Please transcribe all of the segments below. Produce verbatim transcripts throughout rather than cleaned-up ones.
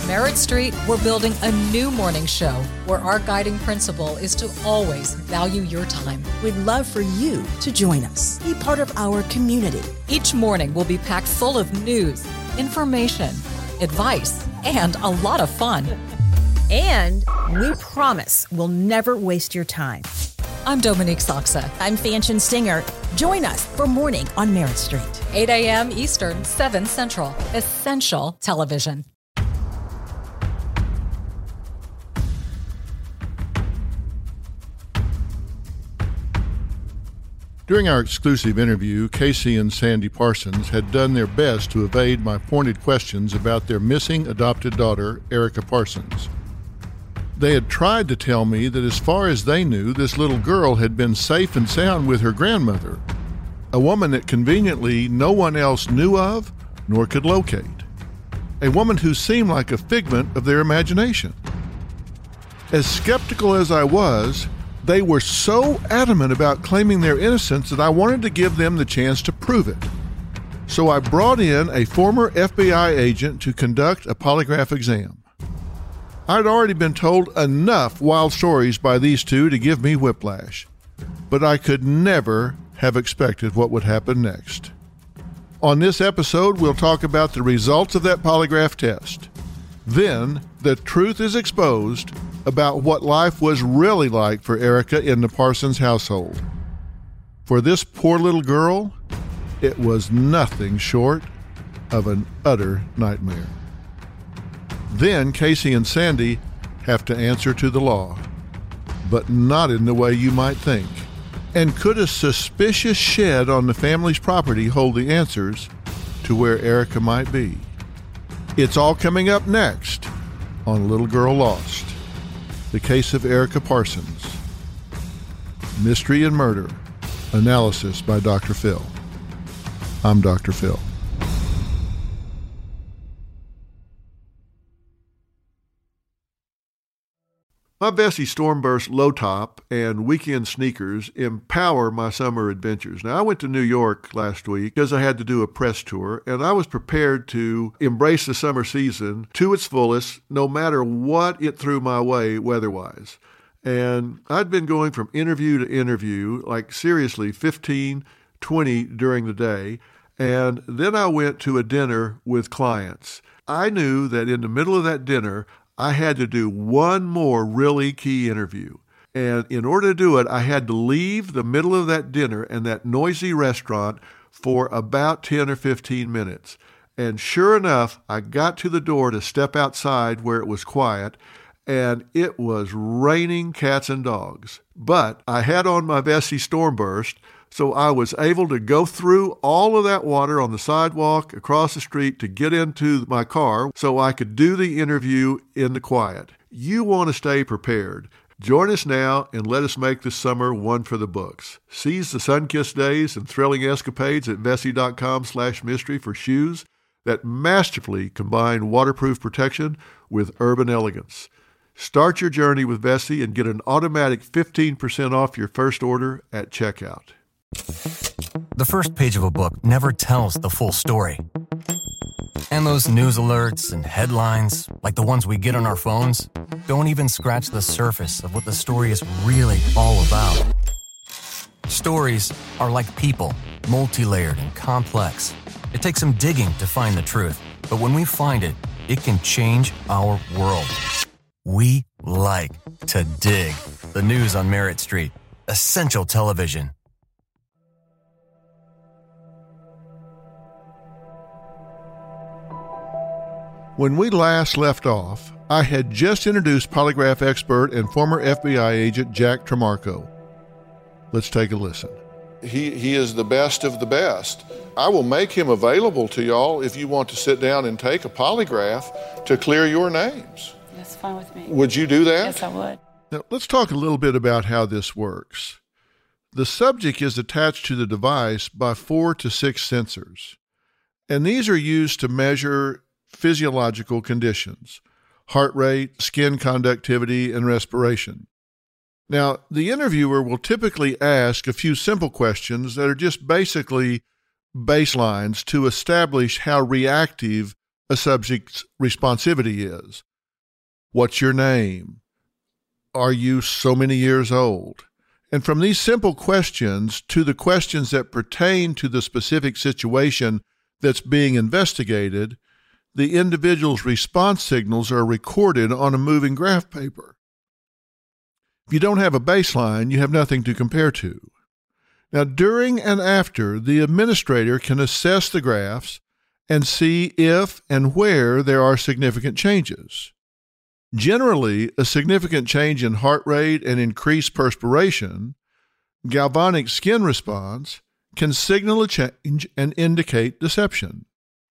Merritt Street, we're building a new morning show where our guiding principle is to always value your time. We'd love for you to join us. Be part of our community. Each morning will be packed full of news, information, advice, and a lot of fun. And we promise we'll never waste your time. I'm Dominique Soxa. I'm Fanchon Singer. Join us for Morning on Merritt Street. eight a.m. Eastern, seven Central. Essential Television. During our exclusive interview, Casey and Sandy Parsons had done their best to evade my pointed questions about their missing adopted daughter, Erica Parsons. They had tried to tell me that as far as they knew, this little girl had been safe and sound with her grandmother, a woman that conveniently no one else knew of nor could locate, a woman who seemed like a figment of their imagination. As skeptical as I was, they were so adamant about claiming their innocence that I wanted to give them the chance to prove it. So I brought in a former F B I agent to conduct a polygraph exam. I'd already been told enough wild stories by these two to give me whiplash, but I could never have expected what would happen next. On this episode, we'll talk about the results of that polygraph test. Then, the truth is exposed about what life was really like for Erica in the Parsons household. For this poor little girl, it was nothing short of an utter nightmare. Then Casey and Sandy have to answer to the law, but not in the way you might think. And could a suspicious shed on the family's property hold the answers to where Erica might be? It's all coming up next on Little Girl Lost, the case of Erica Parsons. Mystery and Murder, analysis by Doctor Phil. I'm Doctor Phil. My Vessi Stormburst low top and weekend sneakers empower my summer adventures. Now, I went to New York last week because I had to do a press tour, and I was prepared to embrace the summer season to its fullest, no matter what it threw my way weather-wise. And I'd been going from interview to interview, like seriously fifteen, twenty during the day, and then I went to a dinner with clients. I knew that in the middle of that dinner, I had to do one more really key interview. And in order to do it, I had to leave the middle of that dinner and that noisy restaurant for about ten or fifteen minutes. And sure enough, I got to the door to step outside where it was quiet, and it was raining cats and dogs. But I had on my Vessi Stormburst, so I was able to go through all of that water on the sidewalk across the street to get into my car so I could do the interview in the quiet. You want to stay prepared. Join us now and let us make this summer one for the books. Seize the sun-kissed days and thrilling escapades at Vessi.com slash mystery for shoes that masterfully combine waterproof protection with urban elegance. Start your journey with Vessi and get an automatic fifteen percent off your first order at checkout. The first page of a book never tells the full story. And those news alerts and headlines, like the ones we get on our phones, don't even scratch the surface of what the story is really all about. Stories are like people, multi-layered and complex. It takes some digging to find the truth, but when we find it, it can change our world. We like to dig. The news on Merritt Street. Essential Television. When we last left off, I had just introduced polygraph expert and former F B I agent Jack Tremarco. Let's take a listen. He he is the best of the best. I will make him available to y'all if you want to sit down and take a polygraph to clear your names. That's fine with me. Would you do that? Yes, I would. Now, let's talk a little bit about how this works. The subject is attached to the device by four to six sensors, and these are used to measure physiological conditions, heart rate, skin conductivity, and respiration. Now, the interviewer will typically ask a few simple questions that are just basically baselines to establish how reactive a subject's responsivity is. What's your name? Are you so many years old? And from these simple questions to the questions that pertain to the specific situation that's being investigated, the individual's response signals are recorded on a moving graph paper. If you don't have a baseline, you have nothing to compare to. Now, during and after, the administrator can assess the graphs and see if and where there are significant changes. Generally, a significant change in heart rate and increased perspiration, galvanic skin response, can signal a change and indicate deception.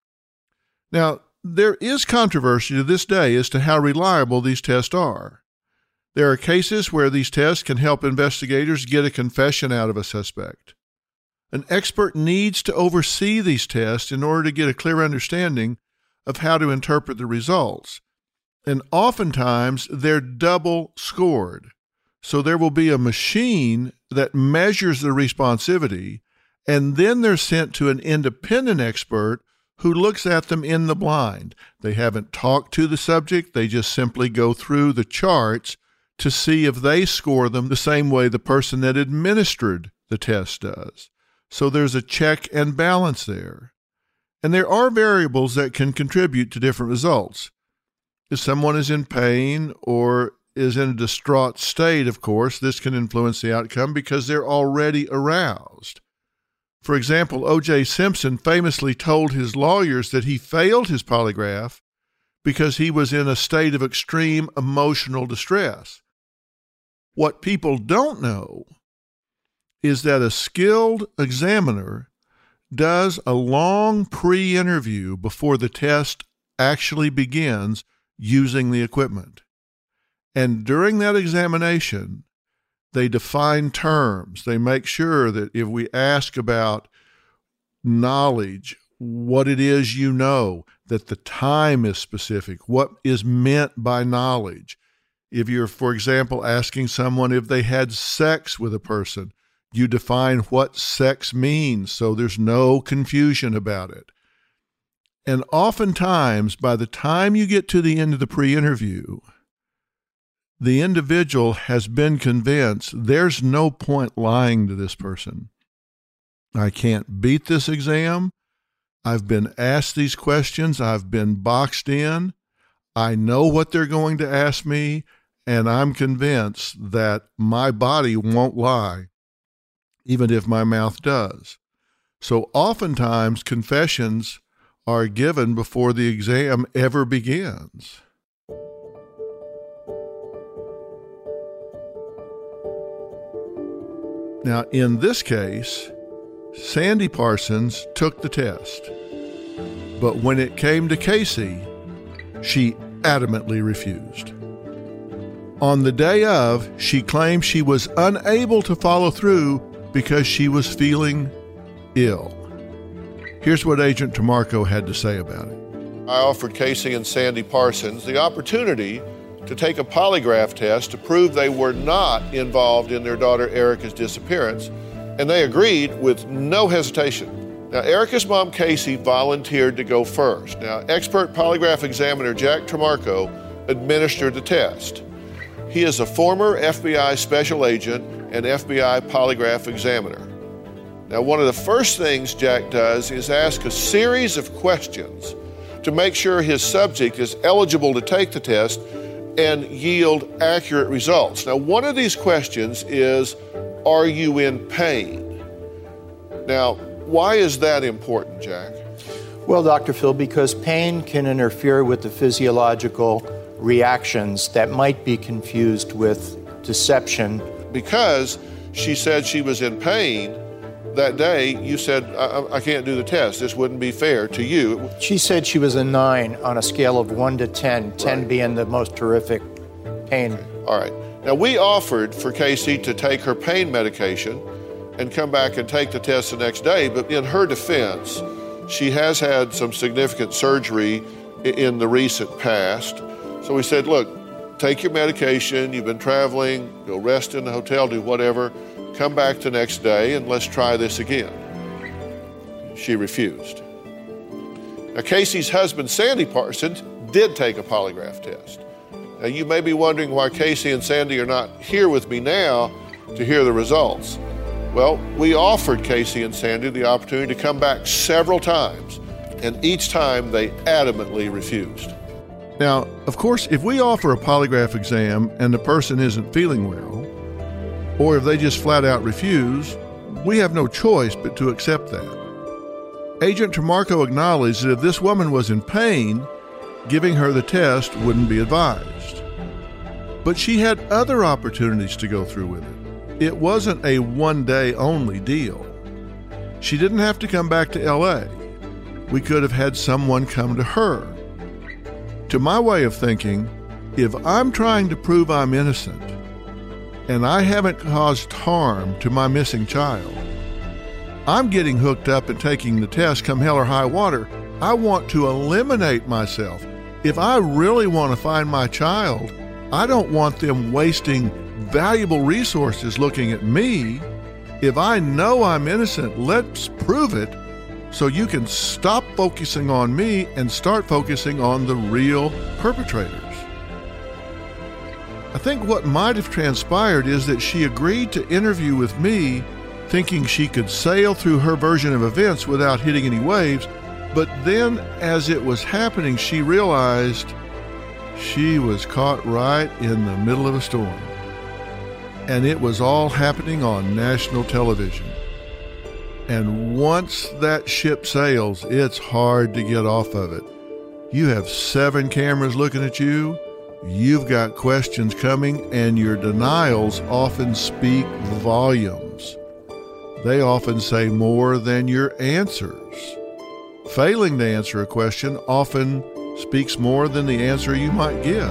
Now, there is controversy to this day as to how reliable these tests are. There are cases where these tests can help investigators get a confession out of a suspect. An expert needs to oversee these tests in order to get a clear understanding of how to interpret the results. And oftentimes, they're double scored. So there will be a machine that measures the responsivity, and then they're sent to an independent expert who looks at them in the blind. They haven't talked to the subject. They just simply go through the charts to see if they score them the same way the person that administered the test does. So there's a check and balance there. And there are variables that can contribute to different results. If someone is in pain or is in a distraught state, of course, this can influence the outcome because they're already aroused. For example, O J Simpson famously told his lawyers that he failed his polygraph because he was in a state of extreme emotional distress. What people don't know is that a skilled examiner does a long pre-interview before the test actually begins using the equipment. And during that examination, they define terms. They make sure that if we ask about knowledge, what it is you know, that the time is specific, what is meant by knowledge. If you're, for example, asking someone if they had sex with a person, you define what sex means so there's no confusion about it. And oftentimes, by the time you get to the end of the pre-interview, the individual has been convinced there's no point lying to this person. I can't beat this exam. I've been asked these questions. I've been boxed in. I know what they're going to ask me, and I'm convinced that my body won't lie, even if my mouth does. So oftentimes, confessions are given before the exam ever begins. Now, in this case, Sandy Parsons took the test, but when it came to Casey, she adamantly refused. On the day of, she claimed she was unable to follow through because she was feeling ill. Here's what Agent Tamarco had to say about it. I offered Casey and Sandy Parsons the opportunity to take a polygraph test to prove they were not involved in their daughter Erica's disappearance, and they agreed with no hesitation. Now, Erica's mom, Casey, volunteered to go first. Now, expert polygraph examiner Jack Tamarco administered the test. He is a former F B I special agent and F B I polygraph examiner. Now, one of the first things Jack does is ask a series of questions to make sure his subject is eligible to take the test and yield accurate results. Now, one of these questions is, are you in pain? Now, why is that important, Jack? Well, Doctor Phil, because pain can interfere with the physiological reactions that might be confused with deception. Because she said she was in pain that day, you said, I, I can't do the test. This wouldn't be fair to you. She said she was a nine on a scale of one to ten, ten right. being the most horrific pain. Okay. All right. Now, we offered for Casey to take her pain medication and come back and take the test the next day, but in her defense, she has had some significant surgery in the recent past. So we said, look, take your medication, you've been traveling, go rest in the hotel, do whatever, come back the next day and let's try this again. She refused. Now, Casey's husband, Sandy Parsons, did take a polygraph test. Now, you may be wondering why Casey and Sandy are not here with me now to hear the results. Well, we offered Casey and Sandy the opportunity to come back several times, and each time they adamantly refused. Now, of course, if we offer a polygraph exam and the person isn't feeling well, or if they just flat out refuse, we have no choice but to accept that. Agent Tremarco acknowledged that if this woman was in pain, giving her the test wouldn't be advised. But she had other opportunities to go through with it. It wasn't a one-day only deal. She didn't have to come back to L A. We could have had someone come to her. To my way of thinking, if I'm trying to prove I'm innocent and I haven't caused harm to my missing child, I'm getting hooked up and taking the test come hell or high water. I want to eliminate myself. If I really want to find my child, I don't want them wasting valuable resources looking at me. If I know I'm innocent, let's prove it so you can stop focusing on me and start focusing on the real perpetrators. I think what might have transpired is that she agreed to interview with me thinking she could sail through her version of events without hitting any waves, but then as it was happening, she realized she was caught right in the middle of a storm. And it was all happening on national television. And once that ship sails, it's hard to get off of it. You have seven cameras looking at you, you've got questions coming, and your denials often speak volumes. They often say more than your answers. Failing to answer a question often speaks more than the answer you might give.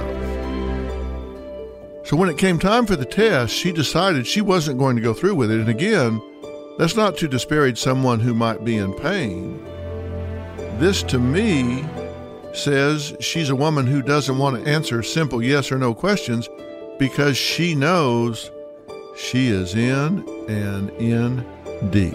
So when it came time for the test, she decided she wasn't going to go through with it. And again, that's not to disparage someone who might be in pain. This, to me, says she's a woman who doesn't want to answer simple yes or no questions because she knows she is in and in deep.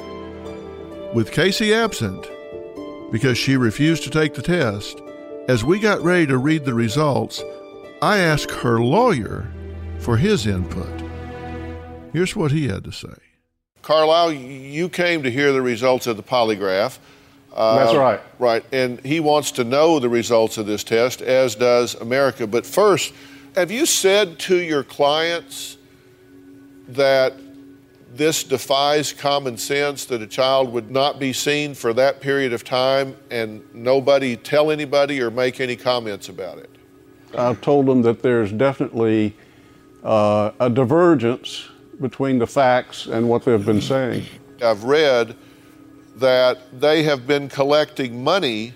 With Casey absent, because she refused to take the test, as we got ready to read the results, I asked her lawyer for his input. Here's what he had to say. Carlisle, you came to hear the results of the polygraph. Uh, That's right. Right, and he wants to know the results of this test, as does America. But first, have you said to your clients that this defies common sense, that a child would not be seen for that period of time and nobody tell anybody or make any comments about it? I've told them that there's definitely uh, a divergence between the facts and what they've been saying. I've read that they have been collecting money,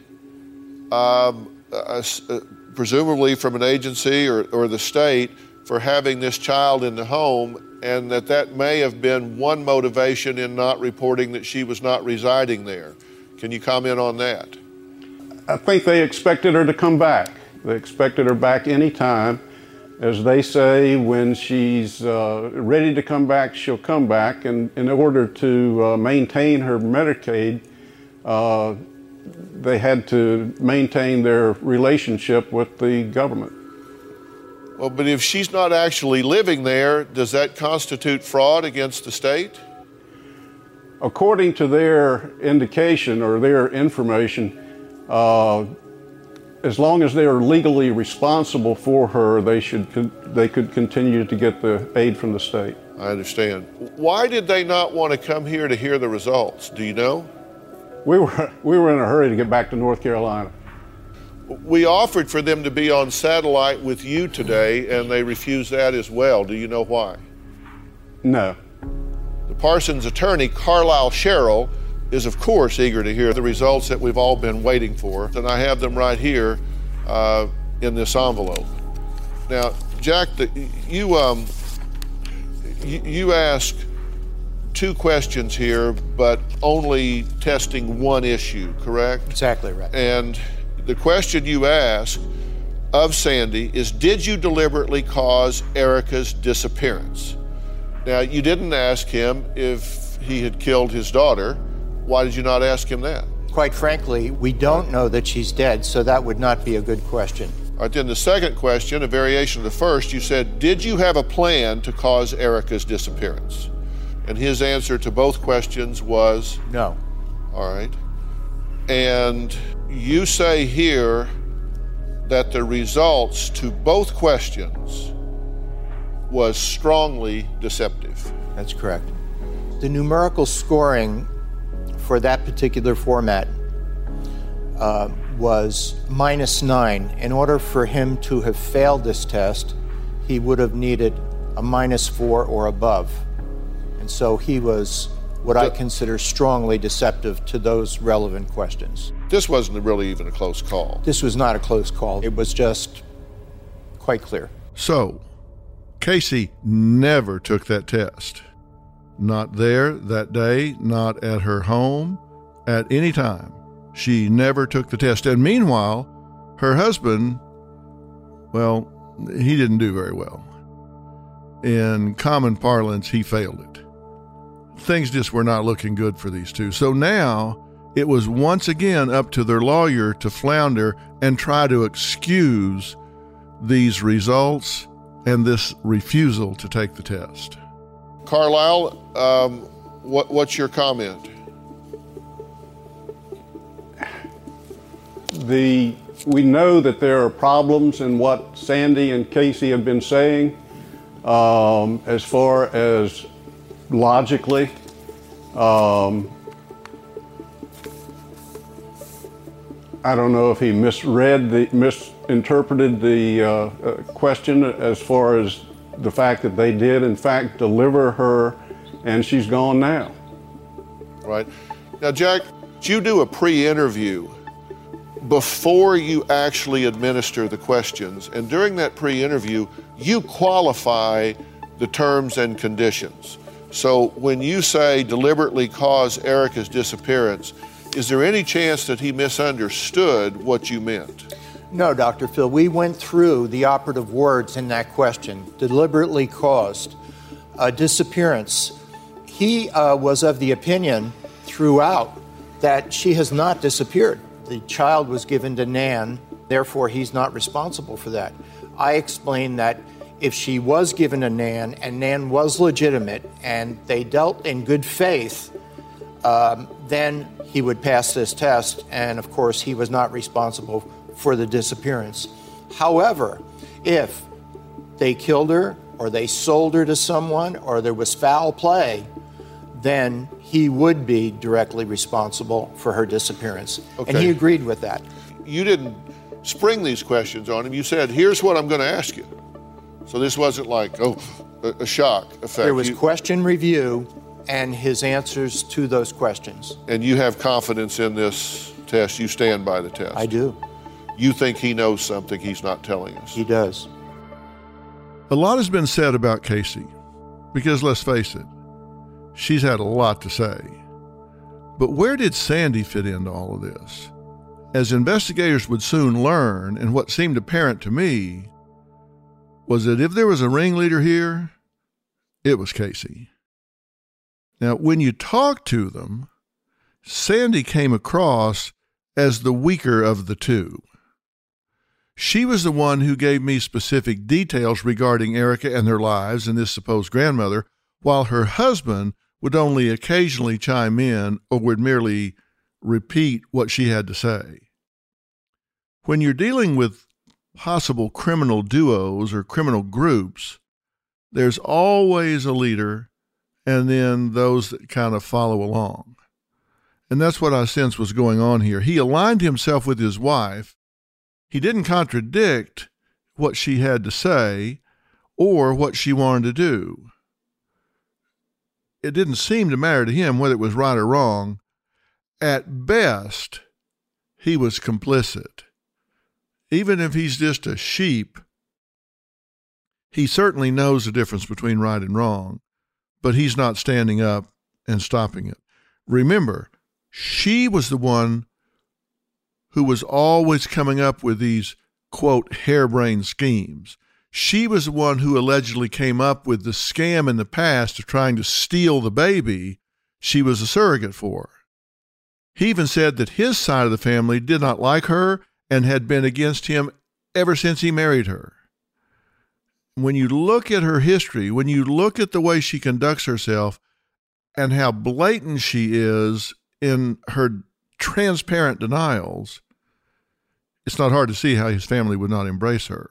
um, uh, uh, presumably from an agency or, or the state, for having this child in the home, and that that may have been one motivation in not reporting that she was not residing there. Can you comment on that? I think they expected her to come back. They expected her back any time. As they say, when she's uh, ready to come back, she'll come back. And in order to uh, maintain her Medicaid, uh, they had to maintain their relationship with the government. Well, but if she's not actually living there, does that constitute fraud against the state? According to their indication or their information, uh, as long as they are legally responsible for her, they should they could continue to get the aid from the state. I understand. Why did they not want to come here to hear the results? Do you know? We were we were in a hurry to get back to North Carolina. We offered for them to be on satellite with you today, and they refused that as well. Do you know why? No. The Parsons attorney, Carlisle Sherrill, is of course eager to hear the results that we've all been waiting for, and I have them right here uh, in this envelope. Now, Jack, the, you, um, you you asked two questions here, but only testing one issue, correct? Exactly right. And the question you asked of Sandy is, did you deliberately cause Erica's disappearance? Now, you didn't ask him if he had killed his daughter. Why did you not ask him that? Quite frankly, we don't know that she's dead, so that would not be a good question. All right, then the second question, a variation of the first, you said, did you have a plan to cause Erica's disappearance? And his answer to both questions was? No. All right. And you say here that the results to both questions was strongly deceptive. That's correct. The numerical scoring for that particular format uh, was minus nine. In order for him to have failed this test, he would have needed a minus four or above. And so he was what I consider strongly deceptive to those relevant questions. This wasn't really even a close call. This was not a close call. It was just quite clear. So, Casey never took that test. Not there that day, not at her home, at any time. She never took the test. And meanwhile, her husband, well, he didn't do very well. In common parlance, he failed it. Things just were not looking good for these two. So now it was once again up to their lawyer to flounder and try to excuse these results and this refusal to take the test. Carlisle, um, what, what's your comment? The, we know that there are problems in what Sandy and Casey have been saying um, as far as logically. Um, I don't know if he misread the, misinterpreted the uh, uh, question as far as the fact that they did, in fact, deliver her, and she's gone now. Right. Now, Jack, did you do a pre-interview before you actually administer the questions? And during that pre-interview, you qualify the terms and conditions. So when you say deliberately cause Erica's disappearance, is there any chance that he misunderstood what you meant? No, Doctor Phil, we went through the operative words in that question, deliberately caused a disappearance. He uh, was of the opinion throughout that she has not disappeared. The child was given to Nan, therefore he's not responsible for that. I explained that if she was given to Nan and Nan was legitimate and they dealt in good faith, um, then he would pass this test, and of course he was not responsible for the disappearance. However, if they killed her or they sold her to someone or there was foul play, then he would be directly responsible for her disappearance. Okay. And he agreed with that. You didn't spring these questions on him. You said, here's what I'm going to ask you. So this wasn't like, oh, a, a shock effect. There was you, question review and his answers to those questions. And you have confidence in this test? You stand by the test? I do. You think he knows something he's not telling us? He does. A lot has been said about Casey, because let's face it, she's had a lot to say. But where did Sandy fit into all of this? As investigators would soon learn, and what seemed apparent to me, was that if there was a ringleader here, it was Casey. Now, when you talked to them, Sandy came across as the weaker of the two. She was the one who gave me specific details regarding Erica and their lives and this supposed grandmother, while her husband would only occasionally chime in or would merely repeat what she had to say. When you're dealing with possible criminal duos or criminal groups, there's always a leader and then those that kind of follow along. And that's what I sense was going on here. He aligned himself with his wife. He didn't contradict what she had to say or what she wanted to do. It didn't seem to matter to him whether it was right or wrong. At best, he was complicit. Even if he's just a sheep, he certainly knows the difference between right and wrong, but he's not standing up and stopping it. Remember, she was the one who was always coming up with these, quote, harebrained schemes. She was the one who allegedly came up with the scam in the past of trying to steal the baby she was a surrogate for. He even said that his side of the family did not like her and had been against him ever since he married her. When you look at her history, when you look at the way she conducts herself and how blatant she is in her transparent denials, it's not hard to see how his family would not embrace her.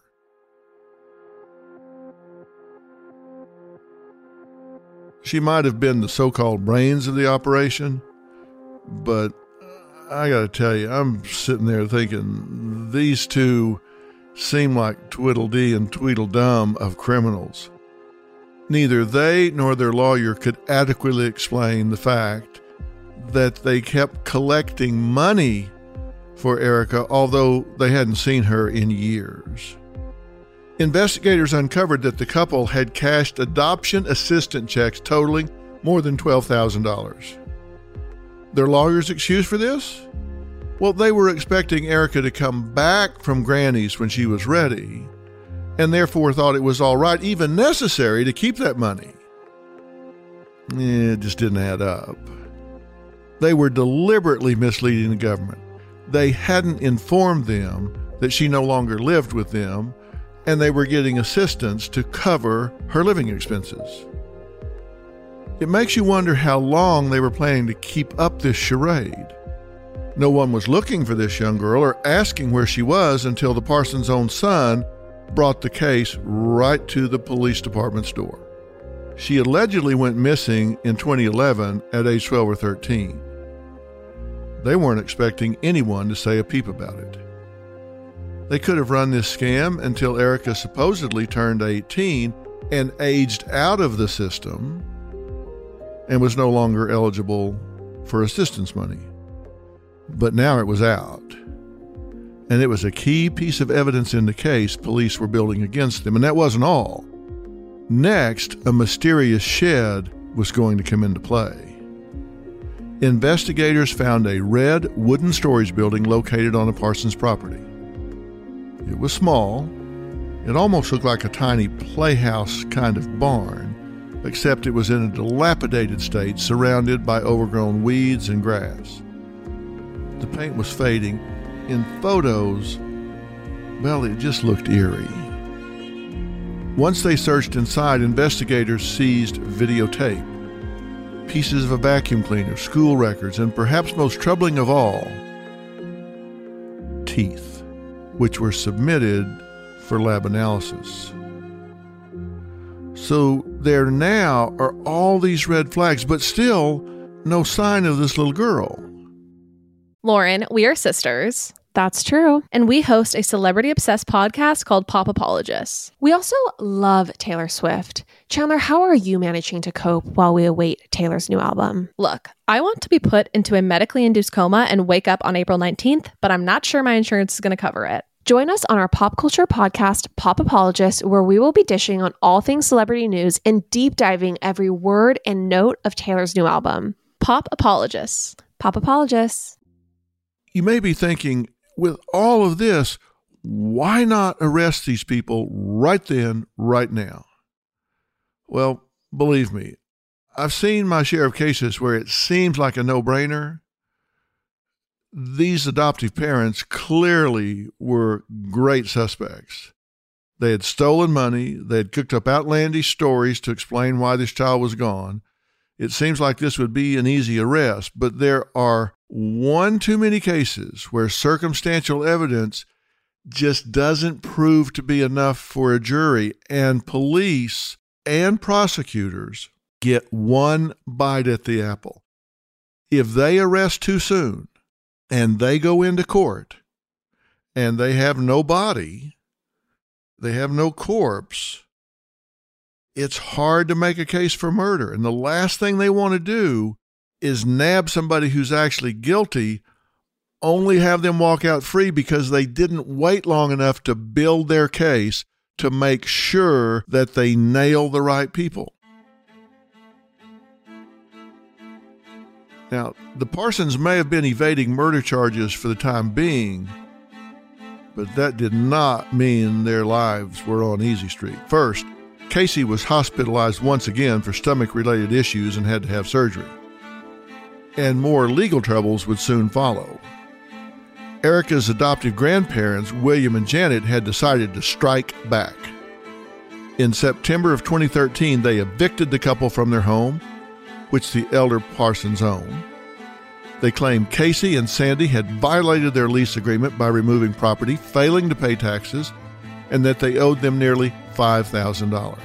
She might have been the so-called brains of the operation, but I got to tell you, I'm sitting there thinking these two seem like Tweedledee and Tweedledum of criminals. Neither they nor their lawyer could adequately explain the fact that they kept collecting money for Erica, although they hadn't seen her in years. Investigators uncovered that the couple had cashed adoption assistance checks totaling more than twelve thousand dollars. Their lawyer's excuse for this? Well, they were expecting Erica to come back from Granny's when she was ready, and therefore thought it was all right, even necessary, to keep that money. It just didn't add up. They were deliberately misleading the government. They hadn't informed them that she no longer lived with them, and they were getting assistance to cover her living expenses. It makes you wonder how long they were planning to keep up this charade. No one was looking for this young girl or asking where she was until the Parsons' own son brought the case right to the police department's door. She allegedly went missing in twenty eleven at age twelve or thirteen. They weren't expecting anyone to say a peep about it. They could have run this scam until Erica supposedly turned eighteen and aged out of the system and was no longer eligible for assistance money. But now it was out, and it was a key piece of evidence in the case police were building against them, and that wasn't all. Next, a mysterious shed was going to come into play. Investigators found a red wooden storage building located on the Parsons property. It was small. It almost looked like a tiny playhouse kind of barn, except it was in a dilapidated state surrounded by overgrown weeds and grass. The paint was fading. In photos, well, it just looked eerie. Once they searched inside, investigators seized videotape, pieces of a vacuum cleaner, school records, and perhaps most troubling of all, teeth, which were submitted for lab analysis. So there now are all these red flags, but still no sign of this little girl. Lauren, we are sisters. That's true. And we host a celebrity-obsessed podcast called Pop Apologists. We also love Taylor Swift. Chandler, how are you managing to cope while we await Taylor's new album? Look, I want to be put into a medically induced coma and wake up on April nineteenth, but I'm not sure my insurance is going to cover it. Join us on our pop culture podcast, Pop Apologists, where we will be dishing on all things celebrity news and deep diving every word and note of Taylor's new album. Pop Apologists. Pop Apologists. You may be thinking, with all of this, why not arrest these people right then, right now? Well, believe me, I've seen my share of cases where it seems like a no-brainer. These adoptive parents clearly were great suspects. They had stolen money. They had cooked up outlandish stories to explain why this child was gone. It seems like this would be an easy arrest, but there are one too many cases where circumstantial evidence just doesn't prove to be enough for a jury, and police and prosecutors get one bite at the apple. If they arrest too soon and they go into court and they have no body, they have no corpse, it's hard to make a case for murder. And the last thing they want to do is nab somebody who's actually guilty, only have them walk out free because they didn't wait long enough to build their case to make sure that they nail the right people. Now, the Parsons may have been evading murder charges for the time being, but that did not mean their lives were on easy street. First, Casey was hospitalized once again for stomach-related issues and had to have surgery. and more legal troubles would soon follow. Erica's adoptive grandparents, William and Janet, had decided to strike back. In September of twenty thirteen, they evicted the couple from their home, which the elder Parsons owned. They claimed Casey and Sandy had violated their lease agreement by removing property, failing to pay taxes, and that they owed them nearly five thousand dollars.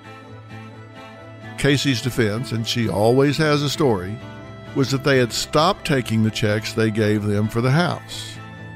Casey's defense, and she always has a story, was that they had stopped taking the checks they gave them for the house.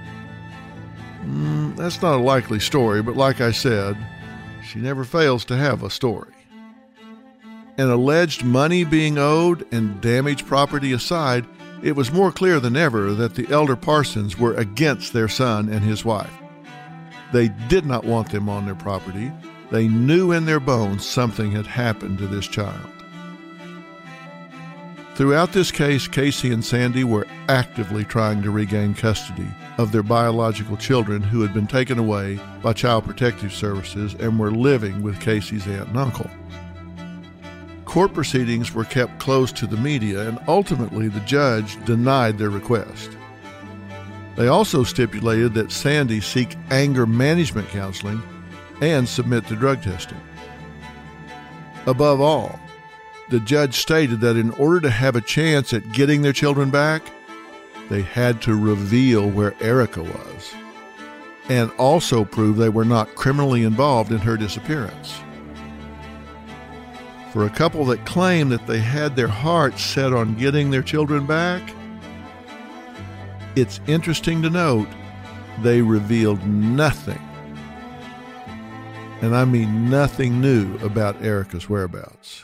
Mm, that's not a likely story, but like I said, she never fails to have a story. And alleged money being owed and damaged property aside, it was more clear than ever that the elder Parsons were against their son and his wife. They did not want them on their property. They knew in their bones something had happened to this child. Throughout this case, Casey and Sandy were actively trying to regain custody of their biological children who had been taken away by Child Protective Services and were living with Casey's aunt and uncle. Court proceedings were kept close to the media, and ultimately the judge denied their request. They also stipulated that Sandy seek anger management counseling and submit to drug testing. Above all, the judge stated that in order to have a chance at getting their children back, they had to reveal where Erica was, and also prove they were not criminally involved in her disappearance. For a couple that claimed that they had their hearts set on getting their children back, it's interesting to note they revealed nothing, and I mean nothing new about Erica's whereabouts.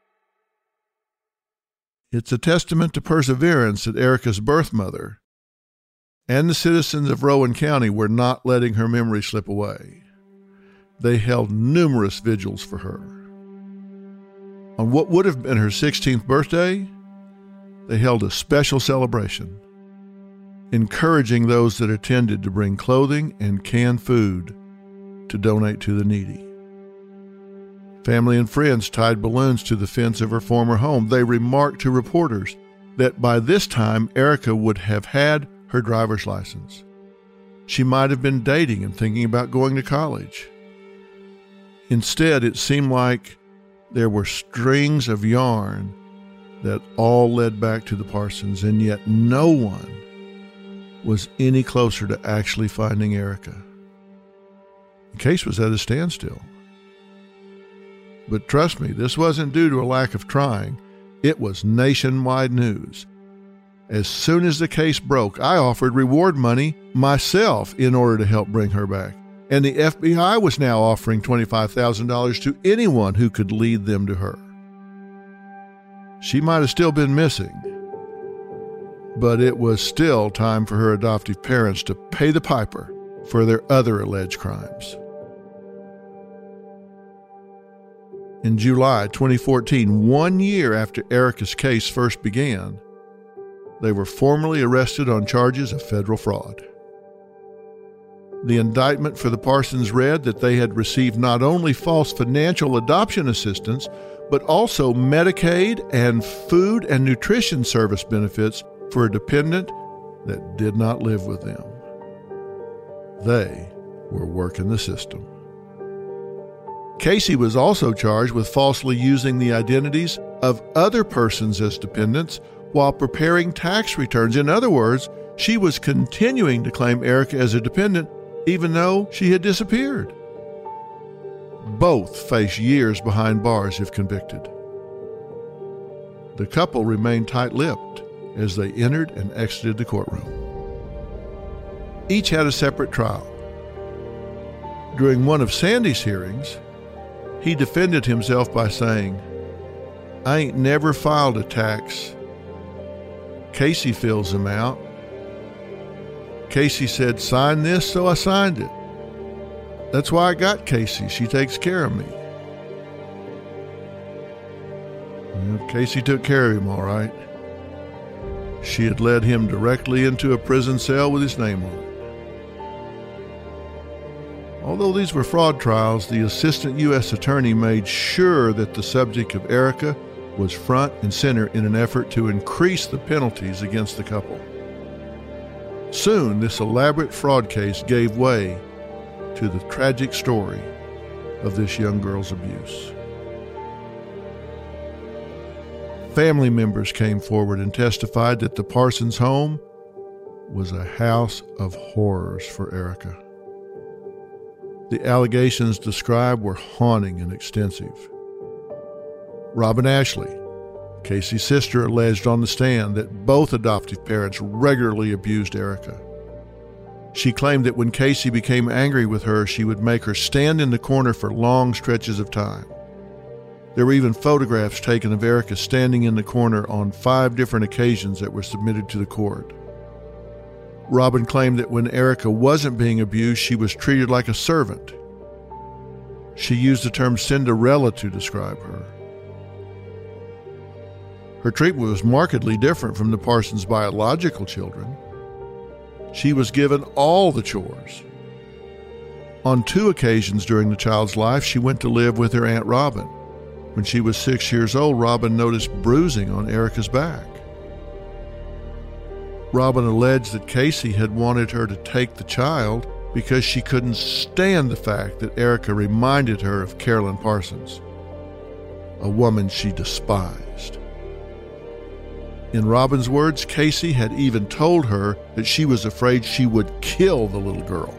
It's a testament to perseverance that Erica's birth mother and the citizens of Rowan County were not letting her memory slip away. They held numerous vigils for her. On what would have been her sixteenth birthday, they held a special celebration, encouraging those that attended to bring clothing and canned food to donate to the needy. Family and friends tied balloons to the fence of her former home. They remarked to reporters that by this time Erica would have had her driver's license. She might have been dating and thinking about going to college. Instead, it seemed like there were strings of yarn that all led back to the Parsons, and yet no one was any closer to actually finding Erica. The case was at a standstill. But trust me, this wasn't due to a lack of trying. It was nationwide news. As soon as the case broke, I offered reward money myself in order to help bring her back. And the F B I was now offering twenty-five thousand dollars to anyone who could lead them to her. She might have still been missing, but it was still time for her adoptive parents to pay the piper for their other alleged crimes. In July twenty fourteen, one year after Erica's case first began, they were formally arrested on charges of federal fraud. The indictment for the Parsons read that they had received not only false financial adoption assistance, but also Medicaid and food and nutrition service benefits for a dependent that did not live with them. They were working the system. Casey was also charged with falsely using the identities of other persons as dependents while preparing tax returns. In other words, she was continuing to claim Erica as a dependent even though she had disappeared. Both face years behind bars if convicted. The couple remained tight-lipped as they entered and exited the courtroom. Each had a separate trial. During one of Sandy's hearings, he defended himself by saying, "I ain't never filed a tax. Casey fills them out. Casey said, sign this, so I signed it. That's why I got Casey. She takes care of me." Well, Casey took care of him, all right. She had led him directly into a prison cell with his name on it. Although these were fraud trials, the assistant U S attorney made sure that the subject of Erica was front and center in an effort to increase the penalties against the couple. Soon, this elaborate fraud case gave way to the tragic story of this young girl's abuse. Family members came forward and testified that the Parsons home was a house of horrors for Erica. The allegations described were haunting and extensive. Robin Ashley, Casey's sister, alleged on the stand that both adoptive parents regularly abused Erica. She claimed that when Casey became angry with her, she would make her stand in the corner for long stretches of time. There were even photographs taken of Erica standing in the corner on five different occasions that were submitted to the court. Robin claimed that when Erica wasn't being abused, she was treated like a servant. She used the term Cinderella to describe her. Her treatment was markedly different from the Parsons' biological children. She was given all the chores. On two occasions during the child's life, she went to live with her Aunt Robin. When she was six years old, Robin noticed bruising on Erica's back. Robin alleged that Casey had wanted her to take the child because she couldn't stand the fact that Erica reminded her of Carolyn Parsons, a woman she despised. In Robin's words, Casey had even told her that she was afraid she would kill the little girl.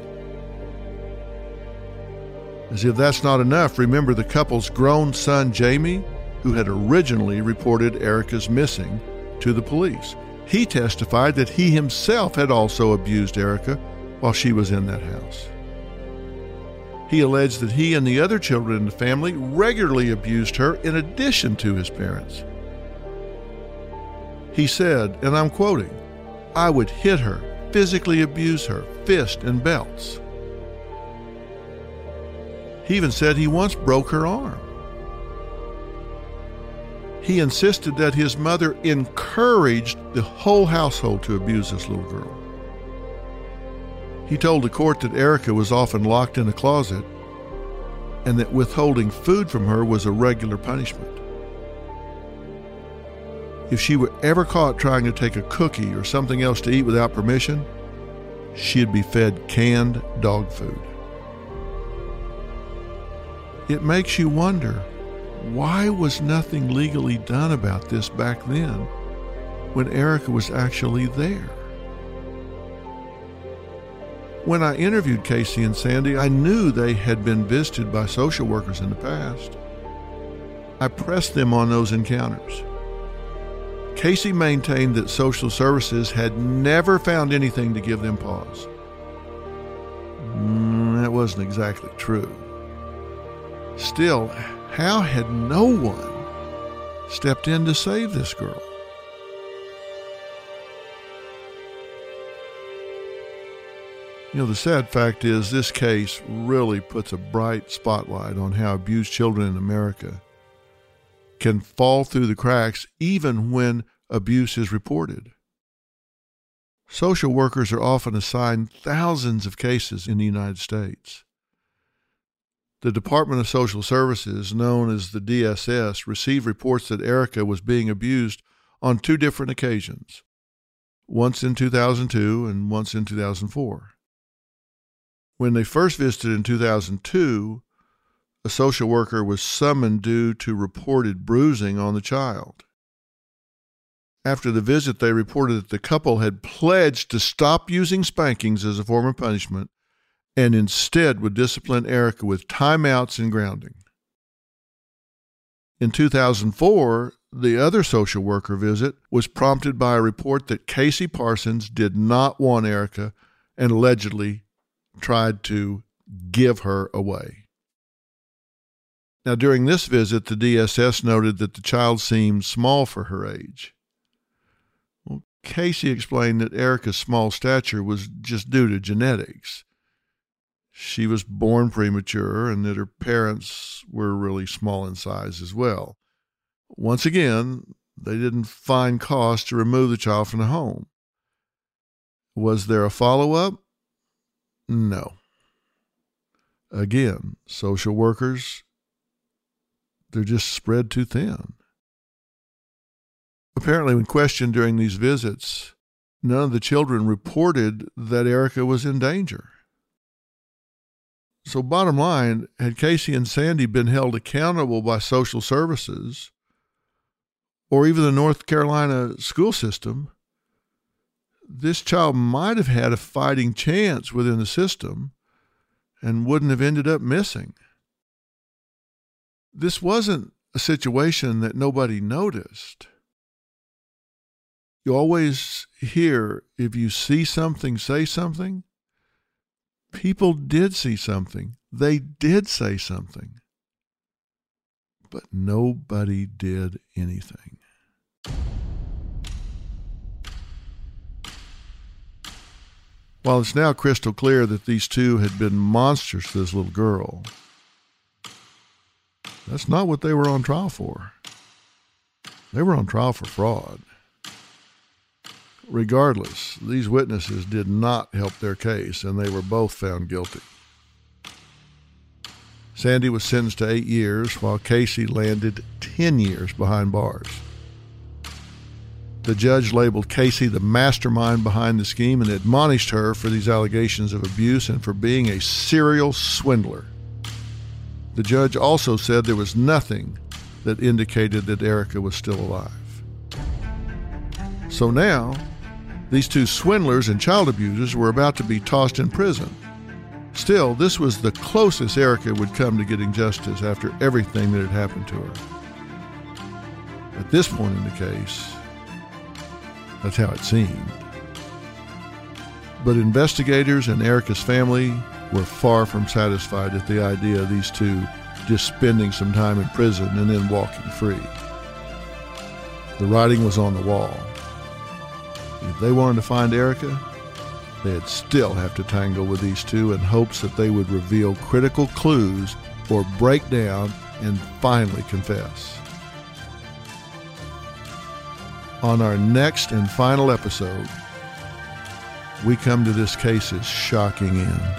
As if that's not enough, remember the couple's grown son, Jamie, who had originally reported Erica's missing to the police. He testified that he himself had also abused Erica while she was in that house. He alleged that he and the other children in the family regularly abused her in addition to his parents. He said, and I'm quoting, "I would hit her, physically abuse her, fist and belts." He even said he once broke her arm. He insisted that his mother encouraged the whole household to abuse this little girl. He told the court that Erica was often locked in a closet and that withholding food from her was a regular punishment. If she were ever caught trying to take a cookie or something else to eat without permission, she'd be fed canned dog food. It makes you wonder, why was nothing legally done about this back then when Erica was actually there? When I interviewed Casey and Sandy, I knew they had been visited by social workers in the past. I pressed them on those encounters. Casey maintained that social services had never found anything to give them pause. Mm, that wasn't exactly true. Still, how had no one stepped in to save this girl? You know, the sad fact is this case really puts a bright spotlight on how abused children in America can fall through the cracks even when abuse is reported. Social workers are often assigned thousands of cases in the United States. The Department of Social Services, known as the D S S, received reports that Erica was being abused on two different occasions, once in two thousand two and once in two thousand four. When they first visited in two thousand two, a social worker was summoned due to reported bruising on the child. After the visit, they reported that the couple had pledged to stop using spankings as a form of punishment and instead would discipline Erica with timeouts and grounding. In two thousand four, the other social worker visit was prompted by a report that Casey Parsons did not want Erica and allegedly tried to give her away. Now, during this visit, the D S S noted that the child seemed small for her age. Well, Casey explained that Erica's small stature was just due to genetics. She was born premature and that her parents were really small in size as well. Once again, they didn't find cause to remove the child from the home. Was there a follow-up? No. Again, social workers, they're just spread too thin. Apparently, when questioned during these visits, none of the children reported that Erica was in danger. So bottom line, had Casey and Sandy been held accountable by social services or even the North Carolina school system, this child might have had a fighting chance within the system and wouldn't have ended up missing. This wasn't a situation that nobody noticed. You always hear, if you see something, say something. People did see something. They did say something. But nobody did anything. While it's now crystal clear that these two had been monsters to this little girl, that's not what they were on trial for. They were on trial for fraud. Regardless, these witnesses did not help their case, and they were both found guilty. Sandy was sentenced to eight years, while Casey landed ten years behind bars. The judge labeled Casey the mastermind behind the scheme and admonished her for these allegations of abuse and for being a serial swindler. The judge also said there was nothing that indicated that Erica was still alive. So now, these two swindlers and child abusers were about to be tossed in prison. Still, this was the closest Erica would come to getting justice after everything that had happened to her. At this point in the case, that's how it seemed. But investigators and Erica's family were far from satisfied at the idea of these two just spending some time in prison and then walking free. The writing was on the wall. If they wanted to find Erica, they'd still have to tangle with these two in hopes that they would reveal critical clues or break down and finally confess. On our next and final episode, we come to this case's shocking end.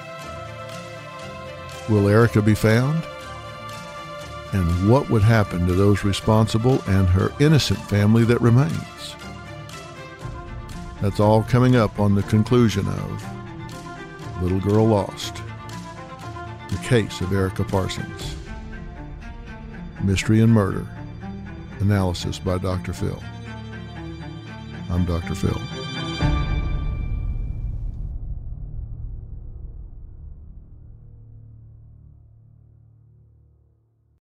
Will Erica be found? And what would happen to those responsible and her innocent family that remains? That's all coming up on the conclusion of Little Girl Lost, the case of Erica Parsons. Mystery and Murder, analysis by Doctor Phil. I'm Doctor Phil.